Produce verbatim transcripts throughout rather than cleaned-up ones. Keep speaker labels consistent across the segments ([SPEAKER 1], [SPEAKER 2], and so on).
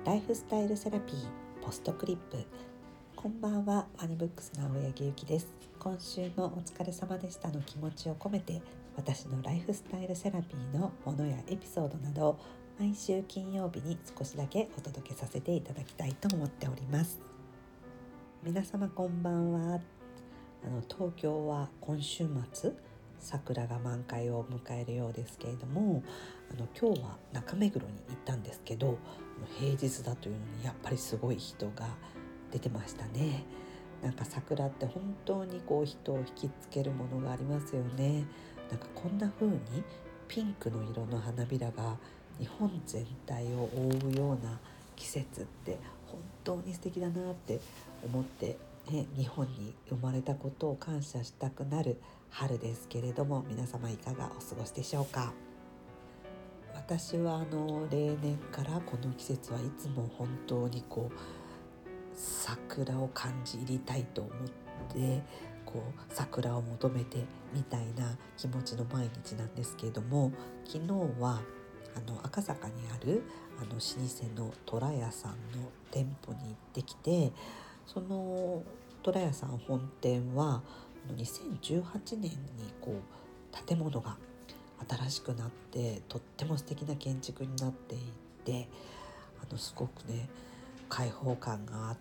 [SPEAKER 1] ライフスタイルセラピーポストクリップ。こんばんは、ワニブックスの青柳ゆきです。今週もお疲れ様でしたの気持ちを込めて、私のライフスタイルセラピーのものやエピソードなどを毎週金曜日に少しだけお届けさせていただきたいと思っております。皆様こんばんは。あの東京は今週末桜が満開を迎えるようですけれども、あの今日は中目黒に行ったんですけど、平日だというのにやっぱりすごい人が出てましたね。なんか桜って本当にこう人を引きつけるものがありますよね。なんかこんな風にピンクの色の花びらが日本全体を覆うような季節って本当に素敵だなって思って、ね、日本に生まれたことを感謝したくなる春ですけれども、皆様いかがお過ごしでしょうか。私はあの例年からこの季節はいつも本当にこう桜を感じ入りたいと思ってこう桜を求めてみたいな気持ちの毎日なんですけれども、昨日はあの赤坂にあるあの老舗の虎屋さんの店舗に行ってきて、その虎屋さん本店はにせんじゅうはちねんにこう建物が新しくなってとっても素敵な建築になっていて、あのすごくね開放感があって、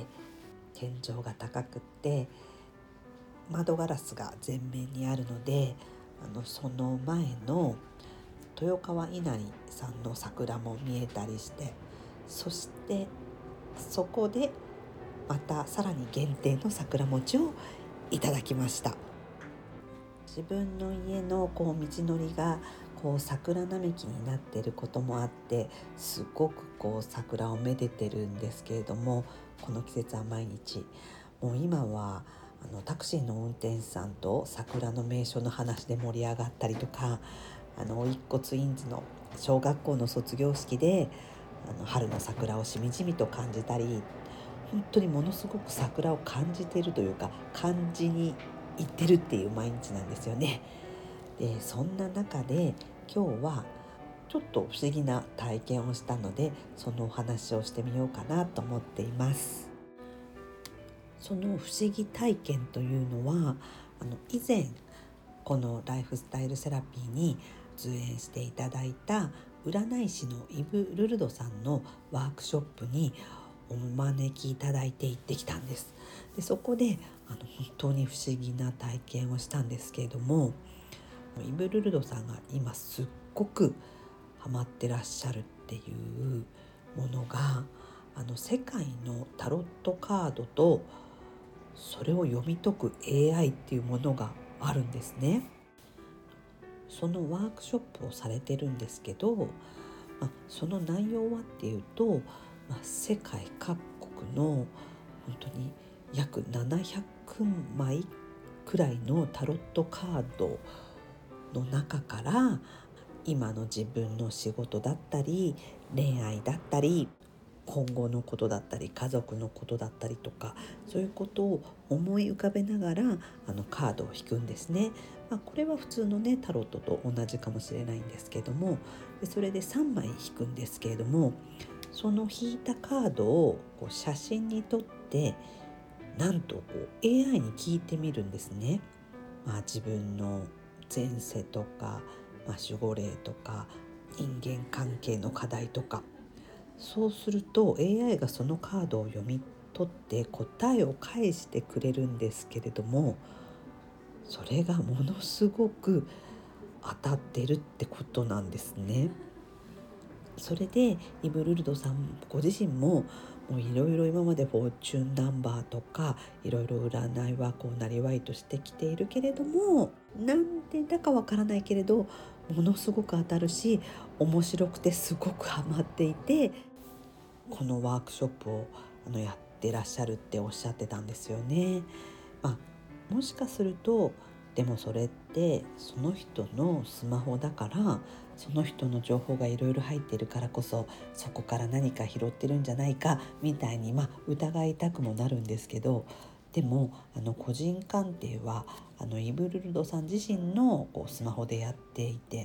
[SPEAKER 1] 天井が高くって窓ガラスが全面にあるので、あのその前の豊川稲荷さんの桜も見えたりして、そしてそこでまたさらに限定の桜餅をいただきました。自分の家のこう道のりがこう桜並木になっていることもあって、すごくこう桜をめでてるんですけれども、この季節は毎日もう今はあのタクシーの運転手さんと桜の名所の話で盛り上がったりとか、あの甥っ子ツインズの小学校の卒業式であの春の桜をしみじみと感じたり、本当にものすごく桜を感じているというか感じに行ってるっていう毎日なんですよね。でそんな中で今日はちょっと不思議な体験をしたので、そのお話をしてみようかなと思っています。その不思議体験というのは、あの以前このライフスタイルセラピーに出演していただいた占い師のイブ・ルルドさんのワークショップにお招きいただいて行ってきたんです。でそこであの本当に不思議な体験をしたんですけれども、イブ・ルルドさんが今すっごくハマってらっしゃるっていうものが、あの世界のタロットカードとそれを読み解く エーアイ っていうものがあるんですね。そのワークショップをされてるんですけど、まあ、その内容はっていうと、まあ、世界各国の本当に約ななひゃくまいくらいのタロットカードの中から、今の自分の仕事だったり恋愛だったり今後のことだったり家族のことだったりとか、そういうことを思い浮かべながらあのカードを引くんですね。まあ、これは普通のねタロットと同じかもしれないんですけども、でそれでさんまい引くんですけれども、その引いたカードをこう写真に撮って、なんとこう エーアイ に聞いてみるんですね。まあ、自分の前世とか、まあ、守護霊とか人間関係の課題とか、そうすると エーアイ がそのカードを読み取って答えを返してくれるんですけれども、それがものすごく当たってるってことなんですね。それでイブルルドさんご自身もいろいろ今までフォーチュンナンバーとかいろいろ占いはこうなりわいとしてきているけれども、なんでだかわからないけれどものすごく当たるし面白くてすごくハマっていて、このワークショップをあのやってらっしゃるっておっしゃってたんですよね。まあ、もしかするとでもそれってその人のスマホだから、その人の情報がいろいろ入っているからこそそこから何か拾ってるんじゃないかみたいに、まあ、疑いたくもなるんですけど、でもあの個人鑑定はあのイブルルドさん自身のこうスマホでやっていて、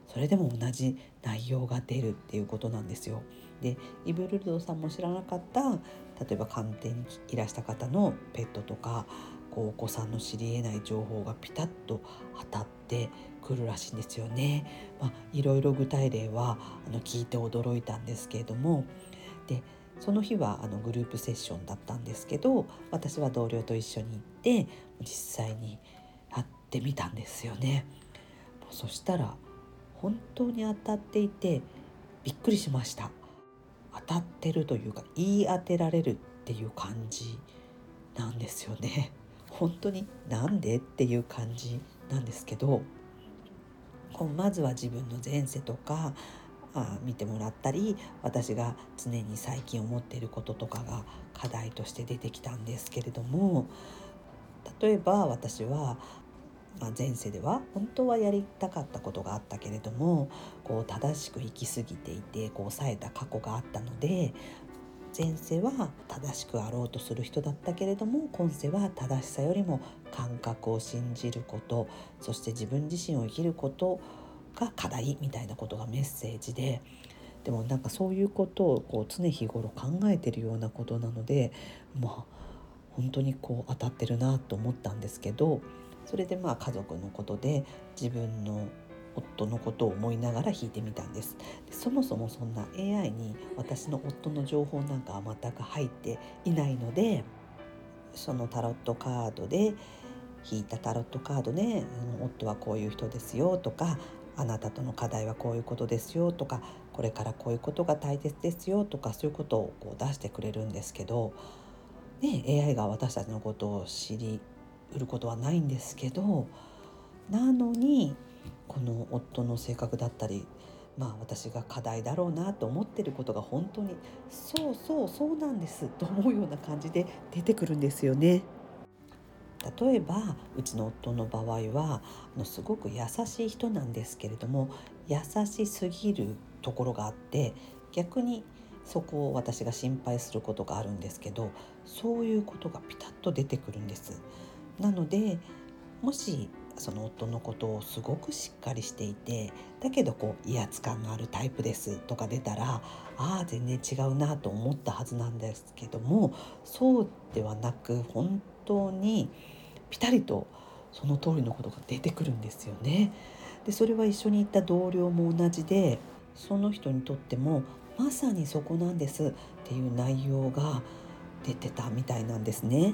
[SPEAKER 1] それでも同じ内容が出るっていうことなんですよ。でイブルルドさんも知らなかった例えば鑑定にいらした方のペットとかこうお子さんの知り得ない情報がピタッと当たってくるらしいんですよね。まあ、いろいろ具体例はあの聞いて驚いたんですけれども、でその日はあのグループセッションだったんですけど、私は同僚と一緒に行って実際にやってみたんですよね。そしたら本当に当たっていてびっくりしました。当たってるというか言い当てられるっていう感じなんですよね。本当になんでっていう感じなんですけど、こうまずは自分の前世とかあ見てもらったり、私が常に最近思っていることとかが課題として出てきたんですけれども、例えば私は、まあ、前世では本当はやりたかったことがあったけれども、こう正しく生き過ぎていてこう抑えた過去があったので、前世は正しくあろうとする人だったけれども、今世は正しさよりも感覚を信じること、そして自分自身を生きることが課題みたいなことがメッセージで、でもなんかそういうことをこう常日頃考えているようなことなので、まあ本当にこう当たってるなと思ったんですけど、それでまあ家族のことで自分の夫のことを思いながら弾いてみたんです。でそもそもそんな エーアイ に私の夫の情報なんかは全く入っていないので、そのタロットカードで引いたタロットカードで、あの夫はこういう人ですよとか、あなたとの課題はこういうことですよとか、これからこういうことが大切ですよとか、そういうことをこう出してくれるんですけど、ね、エーアイ が私たちのことを知り得ることはないんですけど、なのにこの夫の性格だったり、まあ私が課題だろうなと思ってることが本当にそうそうそうなんですと思うような感じで出てくるんですよね。例えばうちの夫の場合はあのすごく優しい人なんですけれども、優しすぎるところがあって、逆にそこを私が心配することがあるんですけど、そういうことがピタッと出てくるんです。なのでもしその夫のことをすごくしっかりしていて、だけどこう威圧感のあるタイプですとか出たら、ああ全然違うなと思ったはずなんですけども、そうではなく本当にピタリとその通りのことが出てくるんですよね。でそれは一緒に行った同僚も同じで、その人にとってもまさにそこなんですっていう内容が出てたみたいなんですね。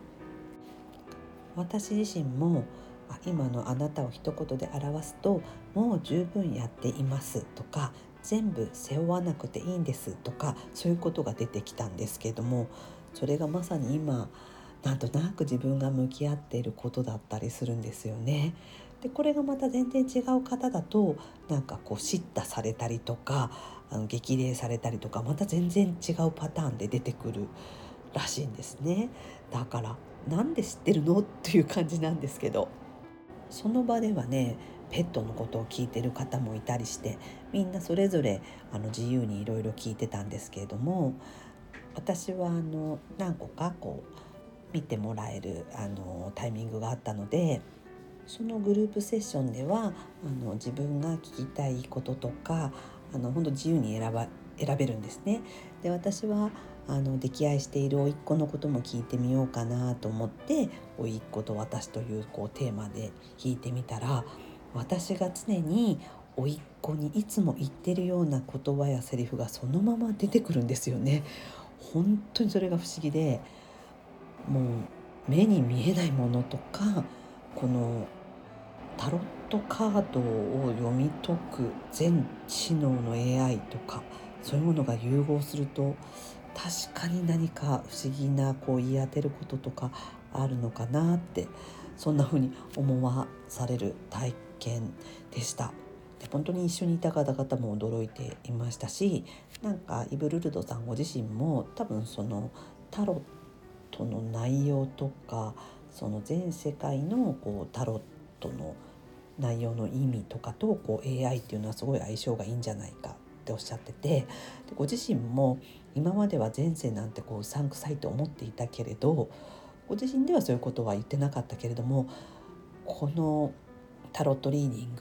[SPEAKER 1] 私自身も今のあなたを一言で表すと、もう十分やっていますとか、全部背負わなくていいんですとか、そういうことが出てきたんですけれども、それがまさに今なんとなく自分が向き合っていることだったりするんですよね。でこれがまた全然違う方だと、なんかこう叱咤されたりとか、あの激励されたりとか、また全然違うパターンで出てくるらしいんですね。だからなんで知ってるのっていう感じなんですけど、その場ではねペットのことを聞いてる方もいたりして、みんなそれぞれあの自由にいろいろ聞いてたんですけれども、私はあの何個かこう見てもらえるあのタイミングがあったので、そのグループセッションではあの自分が聞きたいこととか、あの本当自由に選ば選べるんですね。で私はあの溺愛している甥っ子のことも聞いてみようかなと思って、甥っ子と私という、こうテーマで聞いてみたら、私が常に甥っ子にいつも言ってるような言葉やセリフがそのまま出てくるんですよね。本当にそれが不思議で、もう目に見えないものとか、このタロットカードを読み解く全知能の エーアイ とか、そういうものが融合すると、確かに何か不思議なこう言い当てることとかあるのかなって、そんな風に思わされる体験でした。で本当に一緒にいた方々も驚いていましたし、なんかイブルルドさんご自身も多分そのタロットの内容とか、その全世界のこうタロットの内容の意味とかとこう エーアイ っていうのはすごい相性がいいんじゃないかっておっしゃってて、でご自身も今までは前世なんてこううさんくさいと思っていたけれど、ご自身ではそういうことは言ってなかったけれども、このタロットリーディング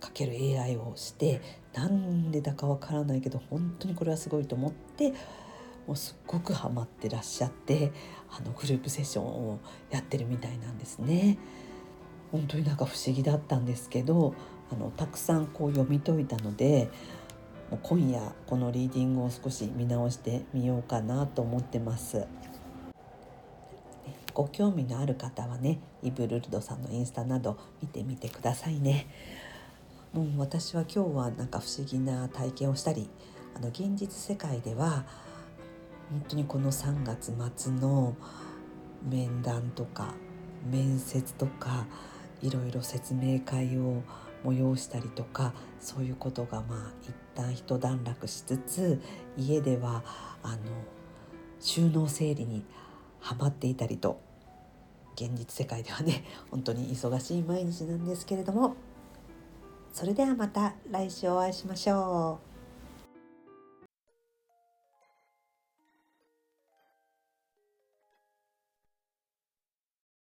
[SPEAKER 1] かける エーアイ をして、なんでだかわからないけど本当にこれはすごいと思って、もうすっごくハマってらっしゃって、あのグループセッションをやってるみたいなんですね。本当になんか不思議だったんですけど、あのたくさんこう読み解いたので、もう今夜このリーディングを少し見直してみようかなと思ってます。ご興味のある方はね、イブルルドさんのインスタなど見てみてくださいね。もう私は今日はなんか不思議な体験をしたり、あの現実世界では本当にこのさんがつ末の面談とか面接とかいろいろ説明会を催したりとか、そういうことがまあ一旦一段落しつつ、家ではあの収納整理にハマっていたりと、現実世界ではね本当に忙しい毎日なんですけれども、それではまた来週お会いしましょう。